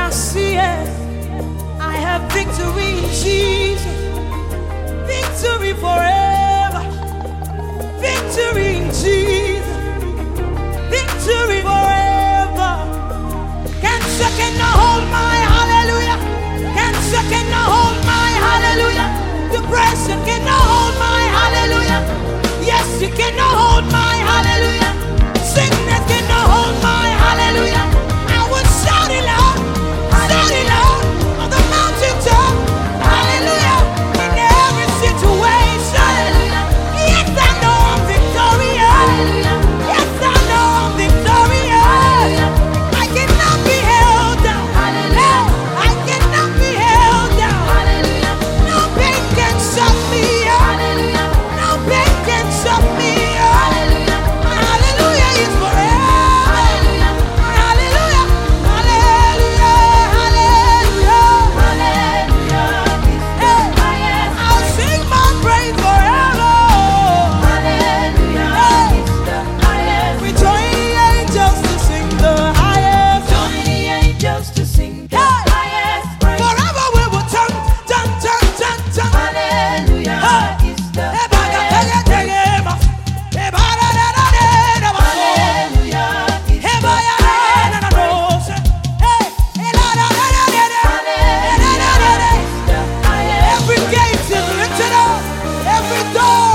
I see it, I have victory in Jesus. Victory forever. Victory in Jesus. Victory forever. Cancer cannot hold my hallelujah. Cancer cannot hold my hallelujah. Depression cannot hold my hallelujah. Yes, you cannot hold my hallelujah. Sickness cannot hold my hallelujah. I will shout it loud, on the mountaintop. Hallelujah. In every situation. Yes, I know I'm victorious. Yes, I know I'm victorious. I cannot be held down. I cannot be held down. No pain can shut me up. No pain can shut me up. Hallelujah is forever. Hallelujah. I'll sing my praise forever. We join the angels to sing the highest. Forever we will turn. Every gate is lifted up. Every door